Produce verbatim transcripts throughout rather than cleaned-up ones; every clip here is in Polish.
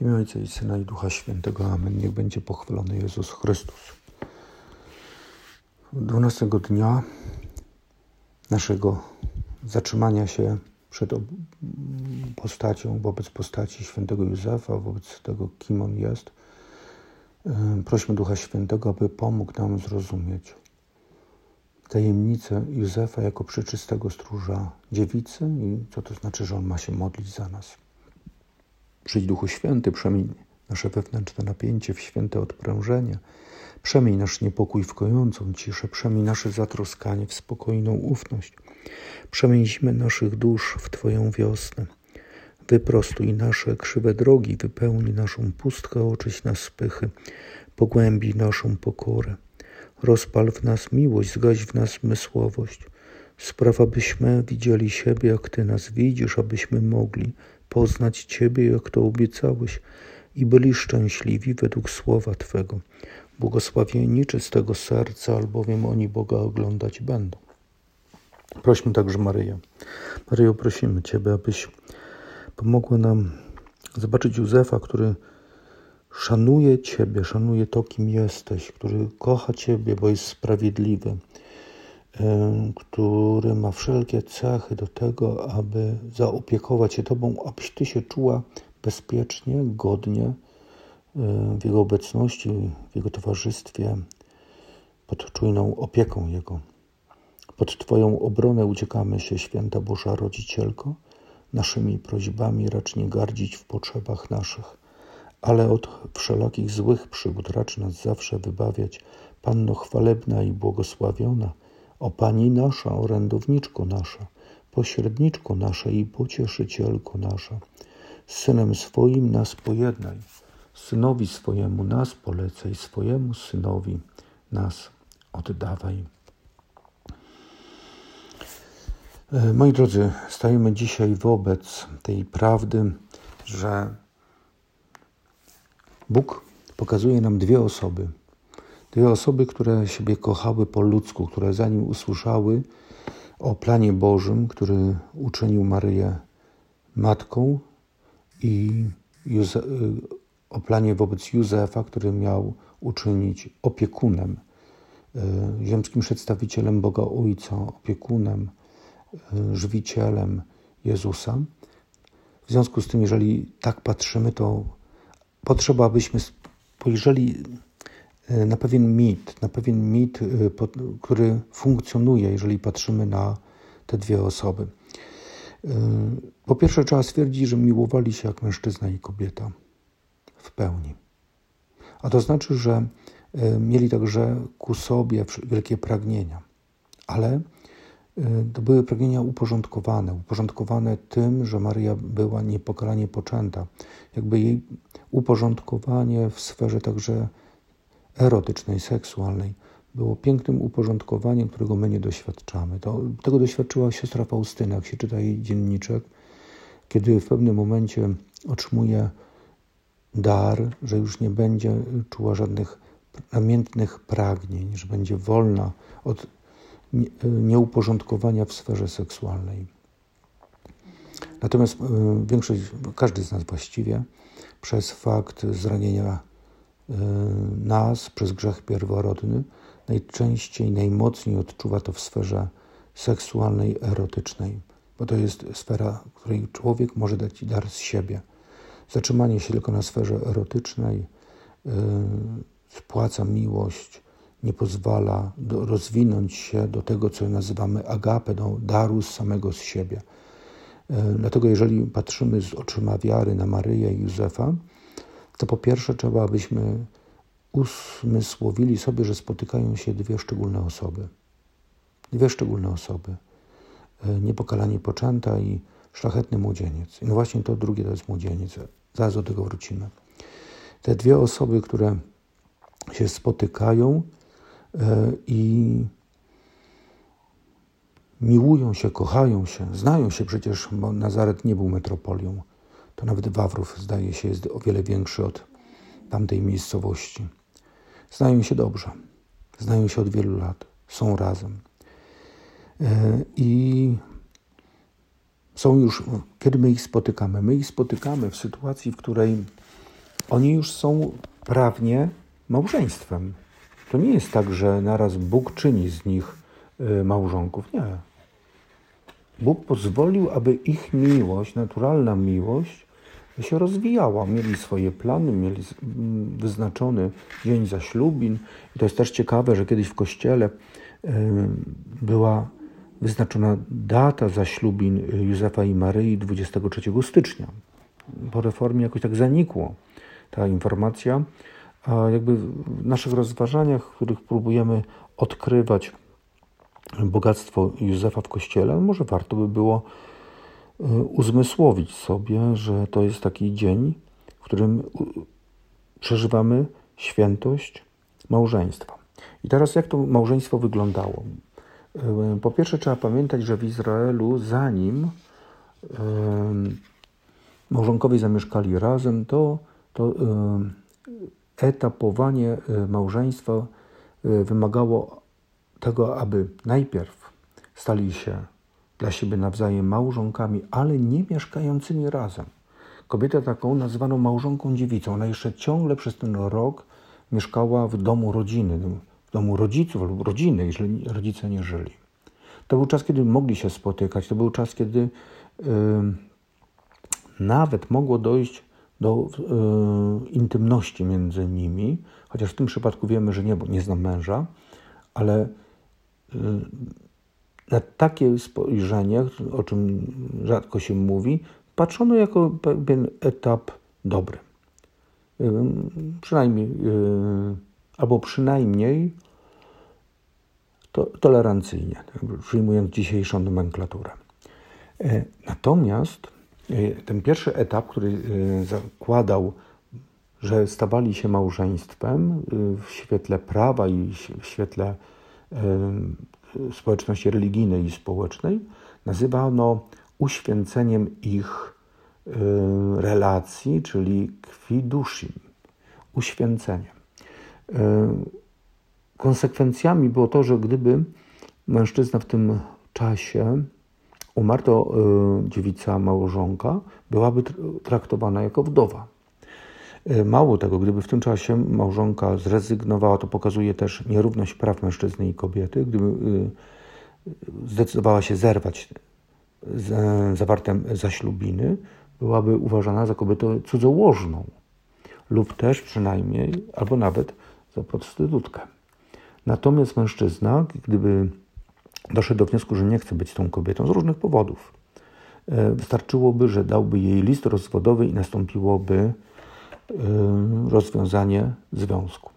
W imię Ojca i Syna i Ducha Świętego. Amen. Niech będzie pochwalony Jezus Chrystus. dwunastego dnia naszego zatrzymania się przed postacią, wobec postaci świętego Józefa, wobec tego, kim on jest, prośmy Ducha Świętego, aby pomógł nam zrozumieć tajemnicę Józefa jako przeczystego stróża dziewicy i co to znaczy, że on ma się modlić za nas. Przyjdź Duchu Święty, przemień nasze wewnętrzne napięcie w święte odprężenie, przemień nasz niepokój w kojącą ciszę, przemień nasze zatroskanie w spokojną ufność, przemień zimę naszych dusz w Twoją wiosnę. Wyprostuj nasze krzywe drogi, wypełnij naszą pustkę, oczyść nas z pychy, pogłębij naszą pokorę. Rozpal w nas miłość, zgaś w nas zmysłowość. Spraw, abyśmy widzieli siebie, jak Ty nas widzisz, abyśmy mogli poznać Ciebie, jak to obiecałeś, i byli szczęśliwi według słowa Twego. Błogosławieni czystego serca, albowiem oni Boga oglądać będą. Prośmy także Maryję. Maryjo, prosimy Ciebie, abyś pomogła nam zobaczyć Józefa, który szanuje Ciebie, szanuje to, kim jesteś, który kocha Ciebie, bo jest sprawiedliwy, który ma wszelkie cechy do tego, aby zaopiekować się Tobą, abyś Ty się czuła bezpiecznie, godnie w Jego obecności, w Jego towarzystwie, pod czujną opieką Jego. Pod Twoją obronę uciekamy się, Święta Boża Rodzicielko. Naszymi prośbami racz nie gardzić w potrzebach naszych, ale od wszelakich złych przygód racz nas zawsze wybawiać. Panno chwalebna i błogosławiona, o Pani nasza, orędowniczko nasza, pośredniczko nasza i pocieszycielko nasza, z Synem swoim nas pojednaj, Synowi swojemu nas polecaj, swojemu Synowi nas oddawaj. Moi drodzy, stajemy dzisiaj wobec tej prawdy, że Bóg pokazuje nam dwie osoby. Dwie osoby, które siebie kochały po ludzku, które zanim usłyszały o planie Bożym, który uczynił Maryję matką, i Józe- o planie wobec Józefa, który miał uczynić opiekunem, ziemskim przedstawicielem Boga Ojca, opiekunem, żywicielem Jezusa. W związku z tym, jeżeli tak patrzymy, to potrzeba, abyśmy spojrzeli na pewien mit, na pewien mit, który funkcjonuje, jeżeli patrzymy na te dwie osoby. Po pierwsze, trzeba stwierdzić, że miłowali się jak mężczyzna i kobieta w pełni. A to znaczy, że mieli także ku sobie wielkie pragnienia, ale to były pragnienia uporządkowane, uporządkowane tym, że Maryja była niepokalanie poczęta. Jakby jej uporządkowanie w sferze także erotycznej, seksualnej było pięknym uporządkowaniem, którego my nie doświadczamy. To, tego doświadczyła siostra Faustyna, jak się czyta jej dzienniczek, kiedy w pewnym momencie otrzymuje dar, że już nie będzie czuła żadnych namiętnych pragnień, że będzie wolna od nieuporządkowania w sferze seksualnej. Natomiast większość, każdy z nas właściwie, przez fakt zranienia nas, przez grzech pierworodny, najczęściej, najmocniej odczuwa to w sferze seksualnej, erotycznej, bo to jest sfera, w której człowiek może dać dar z siebie. Zatrzymanie się tylko na sferze erotycznej yy, spłaca miłość, nie pozwala do, rozwinąć się do tego, co nazywamy agape, do daru z samego z siebie. Yy, dlatego jeżeli patrzymy z oczyma wiary na Maryję i Józefa, to po pierwsze trzeba, abyśmy uzmysłowili sobie, że spotykają się dwie szczególne osoby. Dwie szczególne osoby. Niepokalanie poczęta i szlachetny młodzieniec. I no właśnie to drugie to jest młodzieniec. Zaraz do tego wrócimy. Te dwie osoby, które się spotykają i miłują się, kochają się, znają się przecież, bo Nazaret nie był metropolią. To nawet Wawrów, zdaje się, jest o wiele większy od tamtej miejscowości. Znają się dobrze. Znają się od wielu lat. Są razem. I są już, kiedy my ich spotykamy? My ich spotykamy w sytuacji, w której oni już są prawnie małżeństwem. To nie jest tak, że naraz Bóg czyni z nich małżonków. Nie. Bóg pozwolił, aby ich miłość, naturalna miłość się rozwijała. Mieli swoje plany, mieli wyznaczony dzień zaślubin. I to jest też ciekawe, że kiedyś w kościele była wyznaczona data zaślubin Józefa i Maryi dwudziestego trzeciego stycznia. Po reformie jakoś tak zanikło ta informacja, a jakby w naszych rozważaniach, w których próbujemy odkrywać bogactwo Józefa w Kościele, może warto by było uzmysłowić sobie, że to jest taki dzień, w którym przeżywamy świętość małżeństwa. I teraz jak to małżeństwo wyglądało? Po pierwsze trzeba pamiętać, że w Izraelu zanim małżonkowie zamieszkali razem, to, to etapowanie małżeństwa wymagało tego, aby najpierw stali się dla siebie nawzajem małżonkami, ale nie mieszkającymi razem. Kobietę taką nazwano małżonką dziewicą. Ona jeszcze ciągle przez ten rok mieszkała w domu rodziny, w domu rodziców lub rodziny, jeżeli rodzice nie żyli. To był czas, kiedy mogli się spotykać. To był czas, kiedy yy, nawet mogło dojść do yy, intymności między nimi, chociaż w tym przypadku wiemy, że nie, bo nie znam męża, ale yy, na takie spojrzenie, o czym rzadko się mówi, patrzono jako pewien etap dobry. Yy, przynajmniej, yy, albo przynajmniej to, tolerancyjnie, przyjmując dzisiejszą nomenklaturę. Yy, natomiast yy, ten pierwszy etap, który yy, zakładał, że stawali się małżeństwem yy, w świetle prawa i w świetle yy, społeczności religijnej i społecznej, nazywano uświęceniem ich y, relacji, czyli kwidushim, uświęceniem. Y, konsekwencjami było to, że gdyby mężczyzna w tym czasie umarł, to y, dziewica małżonka byłaby traktowana jako wdowa. Y, mało tego, gdyby w tym czasie małżonka zrezygnowała, to pokazuje też nierówność praw mężczyzny i kobiety, gdyby y, zdecydowała się zerwać z, zawarte zaślubiny, byłaby uważana za kobietę cudzołożną lub też przynajmniej, albo nawet za prostytutkę. Natomiast mężczyzna, gdyby doszedł do wniosku, że nie chce być tą kobietą z różnych powodów, wystarczyłoby, że dałby jej list rozwodowy i nastąpiłoby rozwiązanie związku.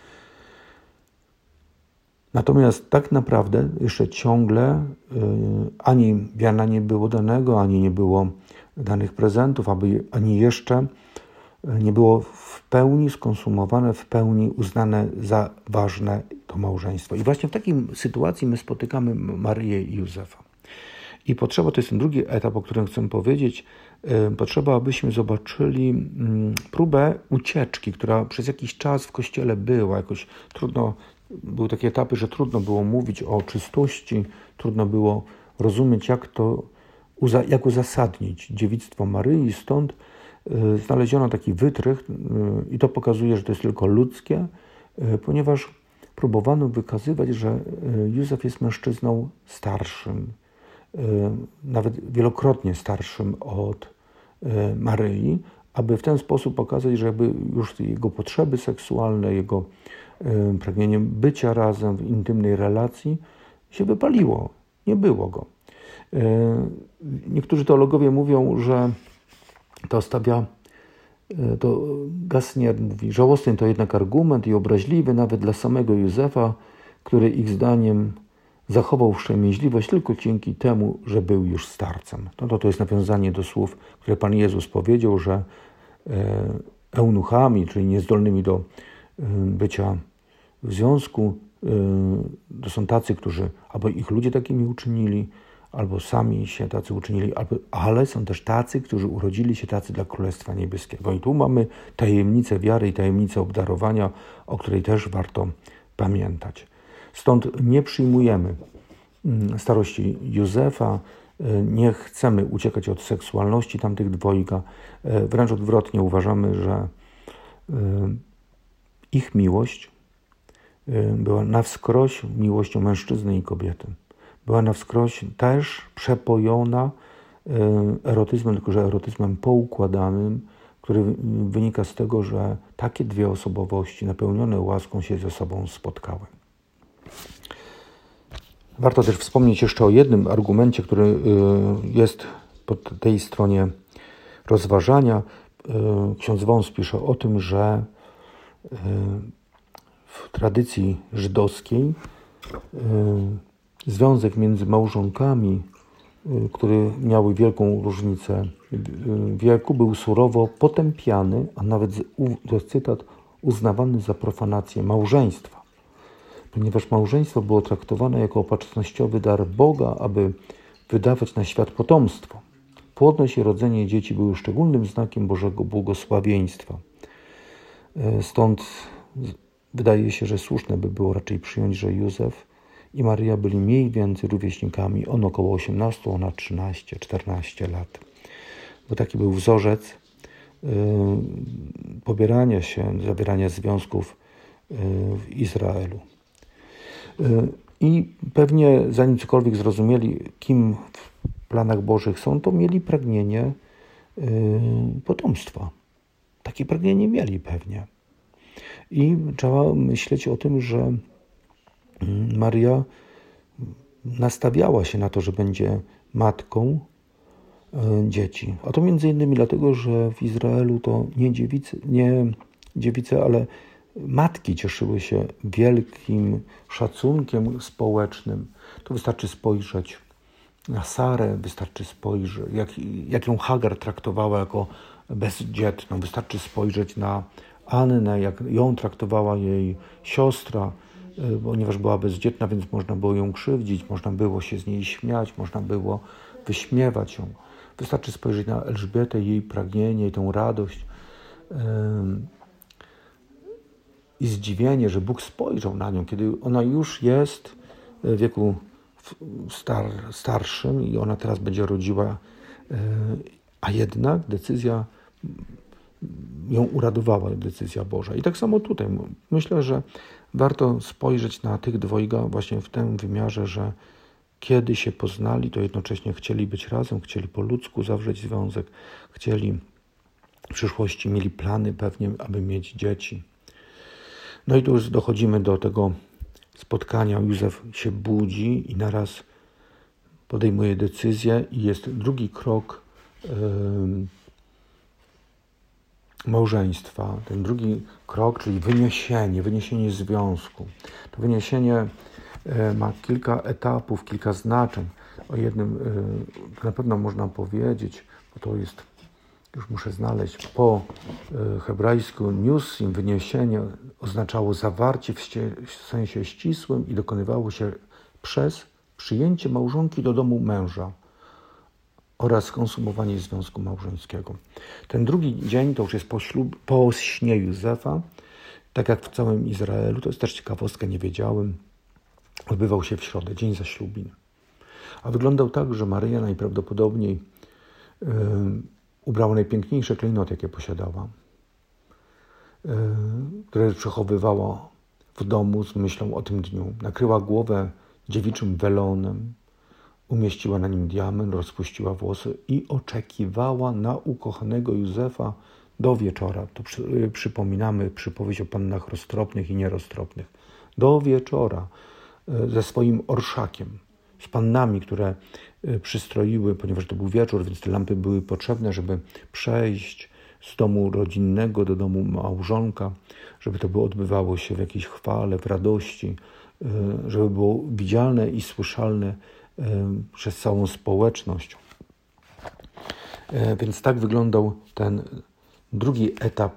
Natomiast tak naprawdę jeszcze ciągle y, ani wiana nie było danego, ani nie było danych prezentów, aby, ani jeszcze nie było w pełni skonsumowane, w pełni uznane za ważne to małżeństwo. I właśnie w takiej sytuacji my spotykamy Maryję i Józefa. I potrzeba, to jest ten drugi etap, o którym chcę powiedzieć, y, potrzeba, abyśmy zobaczyli y, próbę ucieczki, która przez jakiś czas w Kościele była, jakoś trudno. Były takie etapy, że trudno było mówić o czystości, trudno było rozumieć, jak to, jak uzasadnić dziewictwo Maryi. Stąd y, znaleziono taki wytrych y, i to pokazuje, że to jest tylko ludzkie, y, ponieważ próbowano wykazywać, że y, Józef jest mężczyzną starszym, y, nawet wielokrotnie starszym od y, Maryi, aby w ten sposób pokazać, że jakby już jego potrzeby seksualne, jego pragnieniem bycia razem w intymnej relacji się wypaliło. Nie było go. Niektórzy teologowie mówią, że to stawia, to Gassner mówi, żałosny to jednak argument i obraźliwy nawet dla samego Józefa, który ich zdaniem zachował wstrzemięźliwość tylko dzięki temu, że był już starcem. No to, to jest nawiązanie do słów, które Pan Jezus powiedział, że eunuchami, czyli niezdolnymi do bycia w związku, to są tacy, którzy albo ich ludzie takimi uczynili, albo sami się tacy uczynili, albo, ale są też tacy, którzy urodzili się tacy dla Królestwa Niebieskiego. I tu mamy tajemnicę wiary i tajemnicę obdarowania, o której też warto pamiętać. Stąd nie przyjmujemy starości Józefa, nie chcemy uciekać od seksualności tamtych dwojga, wręcz odwrotnie uważamy, że Ich miłość była na wskroś miłością mężczyzny i kobiety. Była na wskroś też przepojona erotyzmem, tylko że erotyzmem poukładanym, który wynika z tego, że takie dwie osobowości napełnione łaską się ze sobą spotkały. Warto też wspomnieć jeszcze o jednym argumencie, który jest po tej stronie rozważania. Ksiądz Wąs pisze o tym, że w tradycji żydowskiej związek między małżonkami, które miały wielką różnicę wieku, był surowo potępiany, a nawet, to jest cytat, uznawany za profanację małżeństwa. Ponieważ małżeństwo było traktowane jako opatrznościowy dar Boga, aby wydawać na świat potomstwo. Płodność i rodzenie dzieci były szczególnym znakiem Bożego błogosławieństwa. Stąd wydaje się, że słuszne by było raczej przyjąć, że Józef i Maryja byli mniej więcej rówieśnikami. On około osiemnaście, ona trzynaście czternaście lat. Bo taki był wzorzec yy, pobierania się, zawierania związków yy, w Izraelu. Yy, I pewnie zanim cokolwiek zrozumieli, kim w planach Bożych są, to mieli pragnienie yy, potomstwa. Takie pragnienie mieli pewnie. I trzeba myśleć o tym, że Maryja nastawiała się na to, że będzie matką dzieci. A to między innymi dlatego, że w Izraelu to nie dziewice, nie dziewice, ale matki cieszyły się wielkim szacunkiem społecznym. To wystarczy spojrzeć na Sarę, wystarczy spojrzeć, jak, jak ją Hagar traktowała jako bezdzietną. Wystarczy spojrzeć na Annę, jak ją traktowała jej siostra, ponieważ była bezdzietna, więc można było ją krzywdzić, można było się z niej śmiać, można było wyśmiewać ją. Wystarczy spojrzeć na Elżbietę, jej pragnienie i tą radość yy, i zdziwienie, że Bóg spojrzał na nią, kiedy ona już jest w wieku star, starszym i ona teraz będzie rodziła, yy, a jednak decyzja ją uradowała, decyzja Boża. I tak samo tutaj. Myślę, że warto spojrzeć na tych dwojga właśnie w tym wymiarze, że kiedy się poznali, to jednocześnie chcieli być razem, chcieli po ludzku zawrzeć związek, chcieli w przyszłości, mieli plany pewnie, aby mieć dzieci. No i tu już dochodzimy do tego spotkania. Józef się budzi i naraz podejmuje decyzję i jest drugi krok yy, małżeństwa. Ten drugi krok, czyli wyniesienie, wyniesienie związku. To wyniesienie ma kilka etapów, kilka znaczeń. O jednym na pewno można powiedzieć, bo to jest, już muszę znaleźć, po hebrajsku niusim, wyniesienie oznaczało zawarcie w, ście, w sensie ścisłym i dokonywało się przez przyjęcie małżonki do domu męża oraz skonsumowanie związku małżeńskiego. Ten drugi dzień to już jest po, ślub, po śnie Józefa, tak jak w całym Izraelu. To jest też ciekawostka, nie wiedziałem. Odbywał się w środę, dzień zaślubin. A wyglądał tak, że Maryja najprawdopodobniej yy, ubrała najpiękniejsze klejnoty, jakie posiadała, yy, które przechowywała w domu z myślą o tym dniu. Nakryła głowę dziewiczym welonem, umieściła na nim diament, rozpuściła włosy i oczekiwała na ukochanego Józefa do wieczora. Tu przy, przypominamy przypowieść o pannach roztropnych i nieroztropnych. Do wieczora ze swoim orszakiem, z pannami, które przystroiły, ponieważ to był wieczór, więc te lampy były potrzebne, żeby przejść z domu rodzinnego do domu małżonka, żeby to było, odbywało się w jakiejś chwale, w radości, żeby było widzialne i słyszalne przez całą społeczność. Więc tak wyglądał ten drugi etap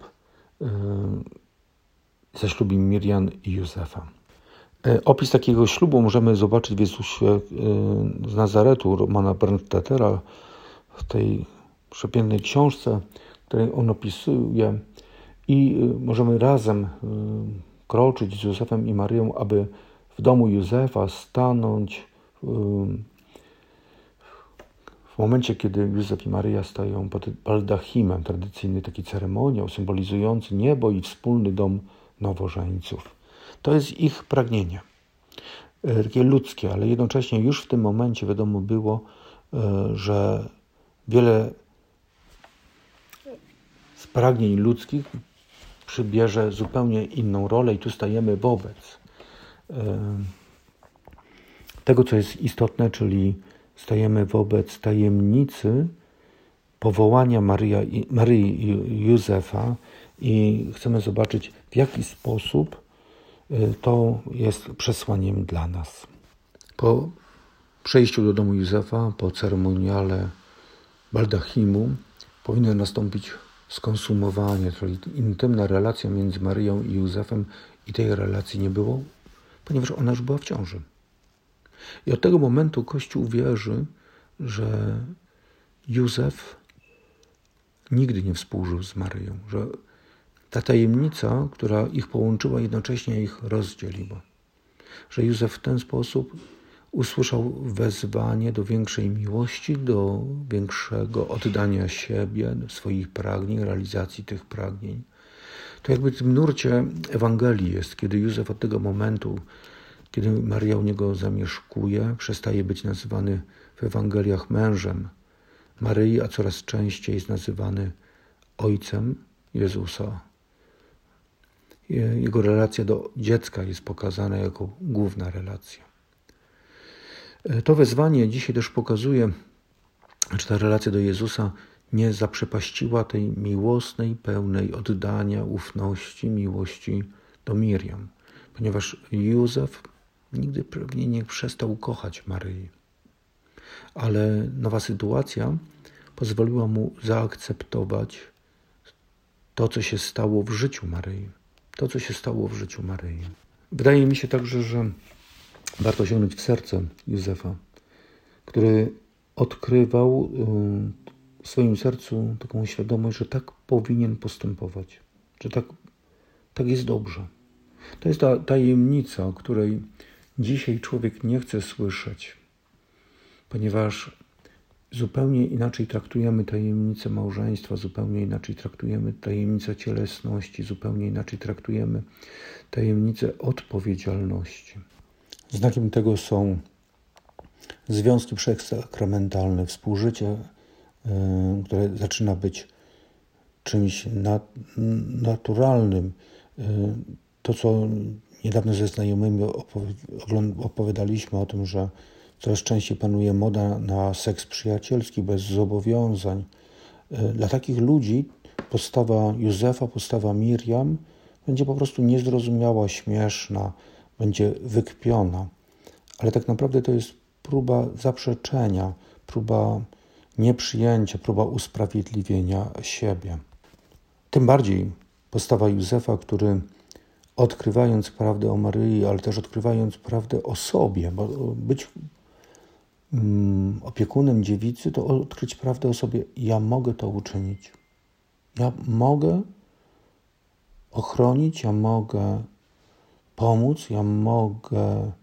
zaślubin Mirjam i Józefa. Opis takiego ślubu możemy zobaczyć w Jezusie z Nazaretu Romana Bernstettera w tej przepięknej książce, w której on opisuje, i możemy razem kroczyć z Józefem i Maryją, aby w domu Józefa stanąć w momencie, kiedy Józef i Maryja stają pod baldachimem, tradycyjny taki ceremoniał symbolizujący niebo i wspólny dom nowożeńców. To jest ich pragnienie, takie ludzkie, ale jednocześnie już w tym momencie wiadomo było, że wiele z pragnień ludzkich przybierze zupełnie inną rolę i tu stajemy wobec tego, co jest istotne, czyli stajemy wobec tajemnicy powołania Maryja, Maryi i Józefa i chcemy zobaczyć, w jaki sposób to jest przesłaniem dla nas. Po przejściu do domu Józefa, po ceremoniale baldachimu powinno nastąpić skonsumowanie, czyli intymna relacja między Maryją i Józefem i tej relacji nie było, ponieważ ona już była w ciąży. I od tego momentu Kościół wierzy, że Józef nigdy nie współżył z Maryją, że ta tajemnica, która ich połączyła, jednocześnie ich rozdzieliła. Że Józef w ten sposób usłyszał wezwanie do większej miłości, do większego oddania siebie, swoich pragnień, realizacji tych pragnień. To jakby w tym nurcie Ewangelii jest, kiedy Józef od tego momentu, kiedy Maryja u niego zamieszkuje, przestaje być nazywany w Ewangeliach mężem Maryi, a coraz częściej jest nazywany ojcem Jezusa. Jego relacja do dziecka jest pokazana jako główna relacja. To wezwanie dzisiaj też pokazuje, że ta relacja do Jezusa nie zaprzepaściła tej miłosnej, pełnej oddania, ufności, miłości do Miriam, ponieważ Józef nigdy pewnie nie przestał kochać Maryi. Ale nowa sytuacja pozwoliła mu zaakceptować to, co się stało w życiu Maryi. To, co się stało w życiu Maryi. Wydaje mi się także, że warto sięgnąć w serce Józefa, który odkrywał w swoim sercu taką świadomość, że tak powinien postępować, że tak, tak jest dobrze. To jest ta tajemnica, o której dzisiaj człowiek nie chce słyszeć, ponieważ zupełnie inaczej traktujemy tajemnicę małżeństwa, zupełnie inaczej traktujemy tajemnicę cielesności, zupełnie inaczej traktujemy tajemnicę odpowiedzialności. Znakiem tego są związki przedsakramentalne, współżycie, które zaczyna być czymś naturalnym. To, co niedawno ze znajomymi opowiadaliśmy o tym, że coraz częściej panuje moda na seks przyjacielski, bez zobowiązań. Dla takich ludzi postawa Józefa, postawa Miriam będzie po prostu niezrozumiała, śmieszna, będzie wykpiona. Ale tak naprawdę to jest próba zaprzeczenia, próba nieprzyjęcia, próba usprawiedliwienia siebie. Tym bardziej postawa Józefa, który odkrywając prawdę o Maryi, ale też odkrywając prawdę o sobie, bo być mm, opiekunem dziewicy to odkryć prawdę o sobie. Ja mogę to uczynić. Ja mogę ochronić, ja mogę pomóc, ja mogę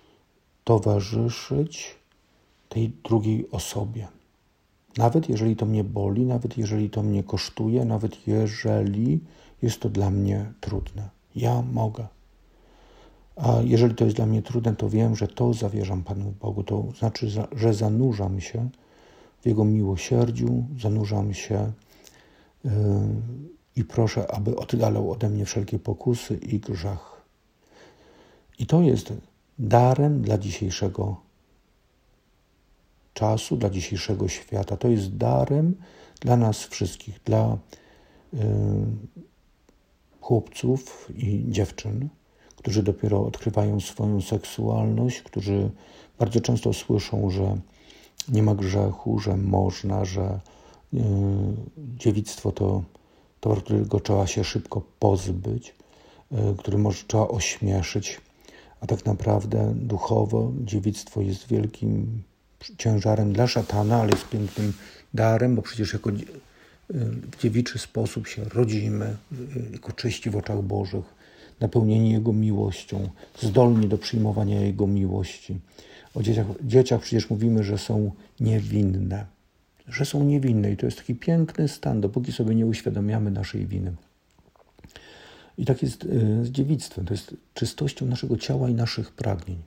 towarzyszyć tej drugiej osobie. Nawet jeżeli to mnie boli, nawet jeżeli to mnie kosztuje, nawet jeżeli jest to dla mnie trudne. Ja mogę. A jeżeli to jest dla mnie trudne, to wiem, że to zawierzam Panu Bogu. To znaczy, że zanurzam się w Jego miłosierdziu, zanurzam się yy, i proszę, aby oddalał ode mnie wszelkie pokusy i grzech. I to jest darem dla dzisiejszego czasu, dla dzisiejszego świata. To jest darem dla nas wszystkich, dla yy, chłopców i dziewczyn, którzy dopiero odkrywają swoją seksualność, którzy bardzo często słyszą, że nie ma grzechu, że można, że yy, dziewictwo to towar, którego trzeba się szybko pozbyć, yy, który może trzeba ośmieszyć, a tak naprawdę duchowo dziewictwo jest wielkim ciężarem dla szatana, ale jest pięknym darem, bo przecież jako w dziewiczy sposób się rodzimy, jako czyści w oczach Bożych, napełnieni Jego miłością, zdolni do przyjmowania Jego miłości. O dzieciach, dzieciach przecież mówimy, że są niewinne. że są niewinne. I to jest taki piękny stan, dopóki sobie nie uświadamiamy naszej winy. I tak jest z dziewictwem. To jest czystością naszego ciała i naszych pragnień.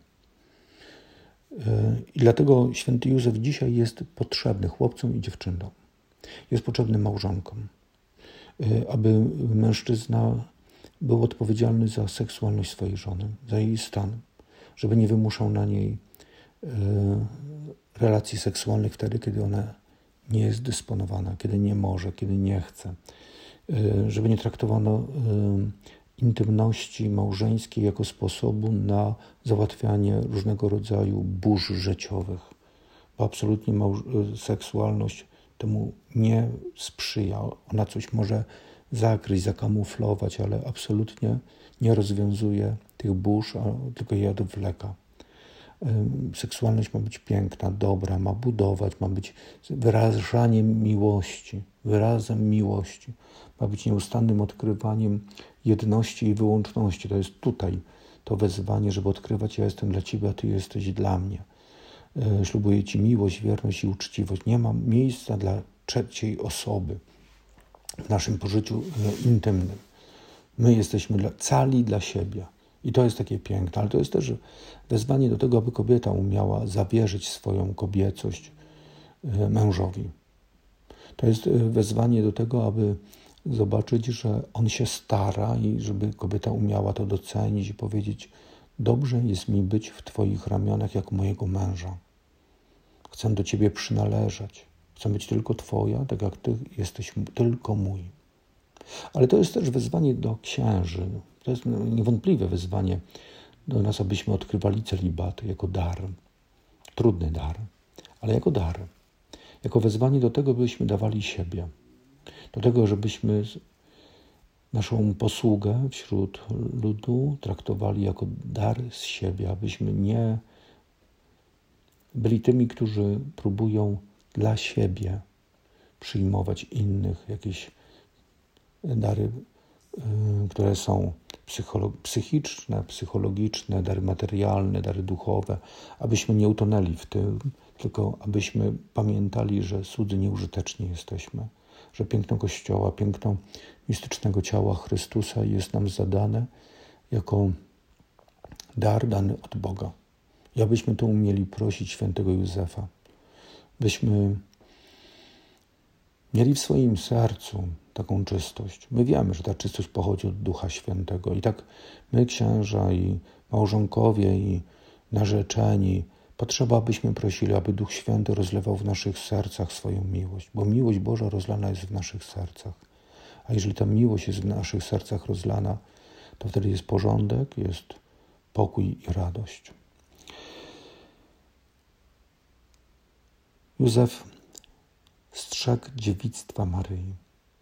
I dlatego święty Józef dzisiaj jest potrzebny chłopcom i dziewczętom. Jest potrzebny małżonkom, aby mężczyzna był odpowiedzialny za seksualność swojej żony, za jej stan, żeby nie wymuszał na niej relacji seksualnych wtedy, kiedy ona nie jest dysponowana, kiedy nie może, kiedy nie chce, żeby nie traktowano intymności małżeńskiej jako sposobu na załatwianie różnego rodzaju burz życiowych, bo absolutnie małż- seksualność temu nie sprzyja. Ona coś może zakryć, zakamuflować, ale absolutnie nie rozwiązuje tych burz, a tylko je odwleka. Seksualność ma być piękna, dobra, ma budować, ma być wyrażaniem miłości, wyrazem miłości. Ma być nieustannym odkrywaniem jedności i wyłączności. To jest tutaj to wezwanie, żeby odkrywać: ja jestem dla Ciebie, a Ty jesteś dla mnie. Ślubuję Ci miłość, wierność i uczciwość. Nie ma miejsca dla trzeciej osoby w naszym pożyciu intymnym. My jesteśmy dla, cali dla siebie. I to jest takie piękne, ale to jest też wezwanie do tego, aby kobieta umiała zawierzyć swoją kobiecość mężowi. To jest wezwanie do tego, aby zobaczyć, że on się stara i żeby kobieta umiała to docenić i powiedzieć: dobrze jest mi być w Twoich ramionach jak mojego męża. Chcę do Ciebie przynależeć. Chcę być tylko Twoja, tak jak Ty jesteś tylko mój. Ale to jest też wezwanie do księży. To jest niewątpliwe wezwanie do nas, abyśmy odkrywali celibat jako dar. Trudny dar, ale jako dar. Jako wezwanie do tego, byśmy dawali siebie. Do tego, żebyśmy naszą posługę wśród ludu traktowali jako dar z siebie, abyśmy nie byli tymi, którzy próbują dla siebie przyjmować innych jakieś dary, które są psychiczne, psychologiczne, dary materialne, dary duchowe, abyśmy nie utonęli w tym, tylko abyśmy pamiętali, że cudzy nieużyteczni jesteśmy, że piękno Kościoła, piękno mistycznego ciała Chrystusa jest nam zadane jako dar dany od Boga. I abyśmy to umieli prosić świętego Józefa, byśmy mieli w swoim sercu taką czystość. My wiemy, że ta czystość pochodzi od Ducha Świętego. I tak my, księża i małżonkowie i narzeczeni, potrzeba, abyśmy prosili, aby Duch Święty rozlewał w naszych sercach swoją miłość, bo miłość Boża rozlana jest w naszych sercach. A jeżeli ta miłość jest w naszych sercach rozlana, to wtedy jest porządek, jest pokój i radość. Józef strzegł dziewictwa Maryi.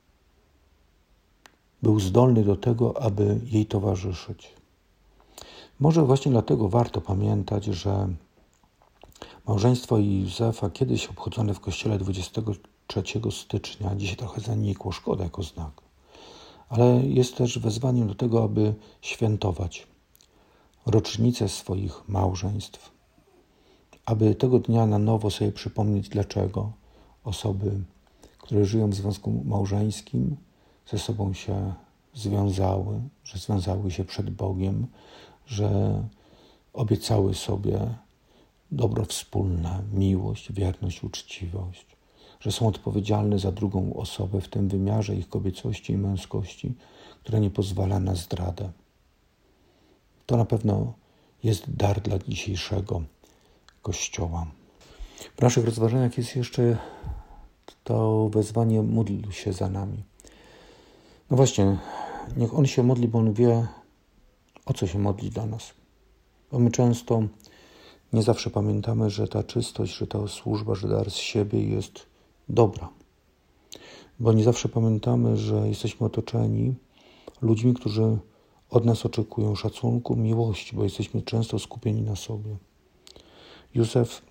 Był zdolny do tego, aby jej towarzyszyć. Może właśnie dlatego warto pamiętać, że małżeństwo Józefa, kiedyś obchodzone w kościele dwudziestego trzeciego stycznia, dzisiaj trochę zanikło, szkoda jako znak. Ale jest też wezwaniem do tego, aby świętować rocznicę swoich małżeństw, aby tego dnia na nowo sobie przypomnieć, dlaczego osoby, które żyją w związku małżeńskim, ze sobą się związały, że związały się przed Bogiem, że obiecały sobie dobro wspólne, miłość, wierność, uczciwość, że są odpowiedzialne za drugą osobę w tym wymiarze ich kobiecości i męskości, która nie pozwala na zdradę. To na pewno jest dar dla dzisiejszego Kościoła. W naszych rozważaniach jest jeszcze to wezwanie: módl się za nami. No właśnie, niech On się modli, bo On wie, o co się modli dla nas. Bo my często nie zawsze pamiętamy, że ta czystość, że ta służba, że dar z siebie jest dobra. Bo nie zawsze pamiętamy, że jesteśmy otoczeni ludźmi, którzy od nas oczekują szacunku, miłości, bo jesteśmy często skupieni na sobie. Józef,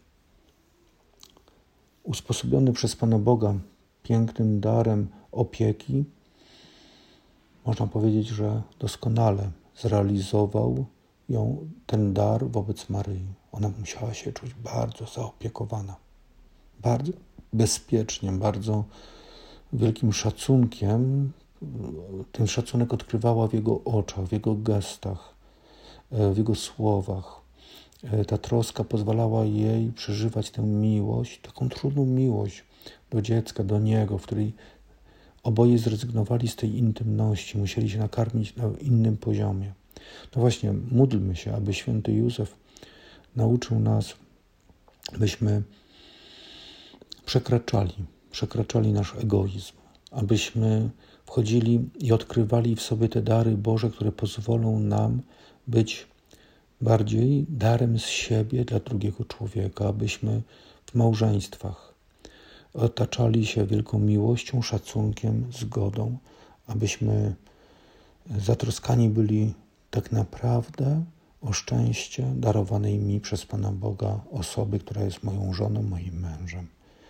usposobiony przez Pana Boga pięknym darem opieki, można powiedzieć, że doskonale zrealizował ją, ten dar wobec Maryi. Ona musiała się czuć bardzo zaopiekowana. Bardzo bezpiecznie, bardzo wielkim szacunkiem. Ten szacunek odkrywała w jego oczach, w jego gestach, w jego słowach. Ta troska pozwalała jej przeżywać tę miłość, taką trudną miłość do dziecka, do niego, w której oboje zrezygnowali z tej intymności, musieli się nakarmić na innym poziomie. No właśnie, módlmy się, aby święty Józef nauczył nas, byśmy przekraczali, przekraczali nasz egoizm, abyśmy wchodzili i odkrywali w sobie te dary Boże, które pozwolą nam być bardziej darem z siebie dla drugiego człowieka, abyśmy w małżeństwach otaczali się wielką miłością, szacunkiem, zgodą, abyśmy zatroskani byli tak naprawdę o szczęście darowanej mi przez Pana Boga osoby, która jest moją żoną, moim mężem.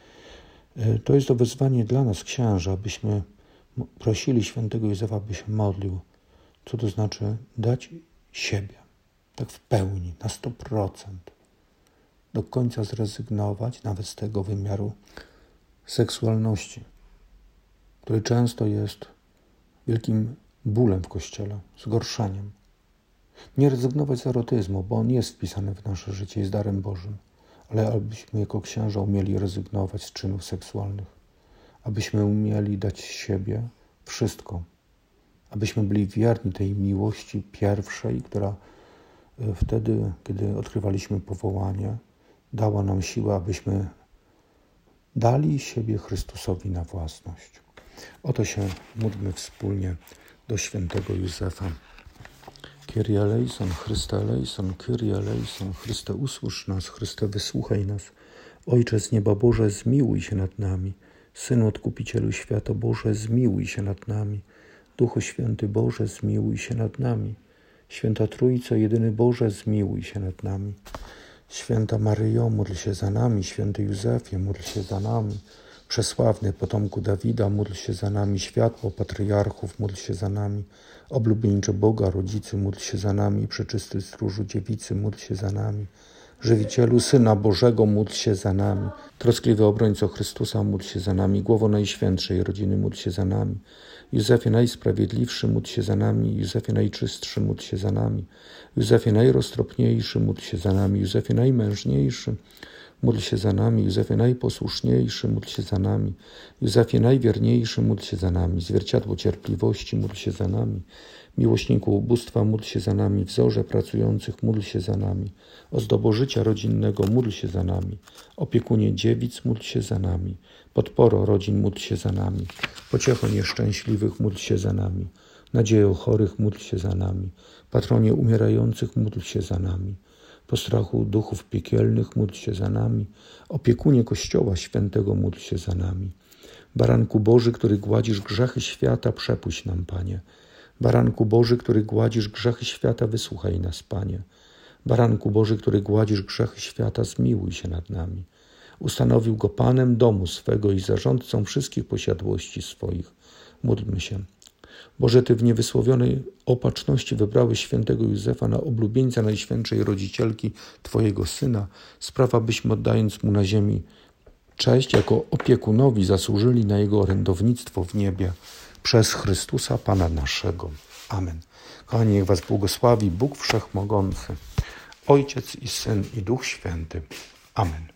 To jest to wezwanie dla nas, księży, abyśmy prosili świętego Józefa, aby się modlił. Co to znaczy? Dać siebie, tak w pełni, na sto procent. Do końca zrezygnować nawet z tego wymiaru seksualności, który często jest wielkim bólem w Kościele, zgorszeniem. Nie rezygnować z erotyzmu, bo on jest wpisany w nasze życie, jest darem Bożym, ale abyśmy jako księża umieli rezygnować z czynów seksualnych, abyśmy umieli dać z siebie wszystko, abyśmy byli wierni tej miłości pierwszej, która wtedy, kiedy odkrywaliśmy powołanie, dała nam siłę, abyśmy dali siebie Chrystusowi na własność. Oto się módlmy wspólnie do świętego Józefa. Kyrie eleison, Chryste eleison, Kyrie eleison, Chryste usłysz nas, Chryste wysłuchaj nas. Ojcze z nieba Boże, zmiłuj się nad nami. Synu Odkupicielu świata Boże, zmiłuj się nad nami. Duchu Święty Boże, zmiłuj się nad nami. Święta Trójco, jedyny Boże, zmiłuj się nad nami. Święta Maryjo, módl się za nami. Święty Józefie, módl się za nami. Przesławny potomku Dawida, módl się za nami. Światło patriarchów, módl się za nami. Oblubieńcze Boga, rodzicy, módl się za nami. Przeczysty stróżu dziewicy, módl się za nami. Żywicielu Syna Bożego, módl się za nami. Troskliwy obrońco Chrystusa, módl się za nami. Głowo Najświętszej Rodziny, módl się za nami. Józefie Najsprawiedliwszy, módl się za nami. Józefie Najczystszy, módl się za nami. Józefie Najroztropniejszy, módl się za nami. Józefie Najmężniejszy, módl się za nami. Józefie Najposłuszniejszy, módl się za nami. Józefie Najwierniejszy, módl się za nami. Zwierciadło cierpliwości, módl się za nami. Miłośniku ubóstwa, módl się za nami. Wzorze pracujących, módl się za nami. Ozdobo życia rodzinnego, módl się za nami. Opiekunie dziewic, módl się za nami. Podporo rodzin, módl się za nami. Pociecho nieszczęśliwych, módl się za nami. Nadziejo chorych, módl się za nami. Patronie umierających, módl się za nami. Postrachu duchów piekielnych, módl się za nami. Opiekunie Kościoła Świętego, módl się za nami. Baranku Boży, który gładzisz grzechy świata, przepuść nam, Panie. Baranku Boży, który gładzisz grzechy świata, wysłuchaj nas, Panie. Baranku Boży, który gładzisz grzechy świata, zmiłuj się nad nami. Ustanowił go Panem domu swego i zarządcą wszystkich posiadłości swoich. Módlmy się. Boże, Ty w niewysłowionej opatrzności wybrałeś świętego Józefa na oblubieńca Najświętszej Rodzicielki Twojego Syna. Sprawa, byśmy oddając Mu na ziemi cześć, jako opiekunowi zasłużyli na Jego orędownictwo w niebie. Przez Chrystusa Pana naszego. Amen. Kochani, niech Was błogosławi Bóg Wszechmogący, Ojciec i Syn i Duch Święty. Amen.